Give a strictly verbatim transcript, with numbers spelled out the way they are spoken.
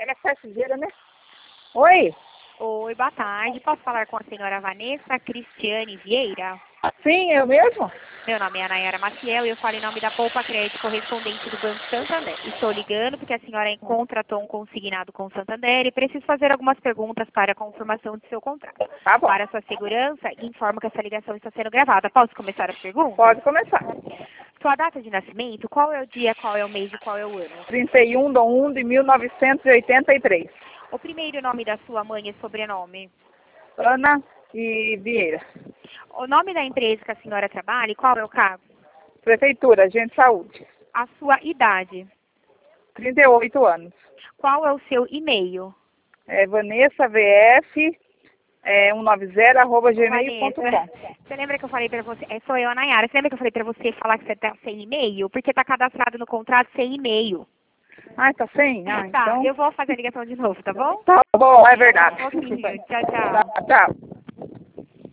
Ela é passageira, né? Oi? Oi, boa tarde. Posso falar com a senhora Vanessa Cristiane Vieira? Sim, eu mesmo? Meu nome é Nayara Maciel e eu falo em nome da Poupa Crédito correspondente do Banco Santander. Estou ligando porque a senhora contratou um consignado com o Santander e preciso fazer algumas perguntas para a confirmação de seu contrato. Tá bom. Para sua segurança, informo que essa ligação está sendo gravada. Posso começar as perguntas? Pode começar. Sua data de nascimento, qual é o dia, qual é o mês e qual é o ano? trinta e um de um de mil novecentos e oitenta e três. O primeiro nome da sua mãe e sobrenome? Ana e Vieira. O nome da empresa que a senhora trabalha e qual é o cargo? Prefeitura, agente de saúde. A sua idade? trinta e oito anos. Qual é o seu e-mail? É Vanessa V F é, cento e noventa arroba gmail ponto Vanessa, com. você lembra que eu falei pra você, é, sou eu, a Nayara, você lembra que eu falei pra você falar que você tá sem e-mail? Porque tá cadastrado no contrato sem e-mail. Ah, tá sem? Ah, Tá, então... eu vou fazer a ligação de novo, tá bom? Tá bom, é verdade. Um pouquinho. Tchau, tchau. Tá, tchau.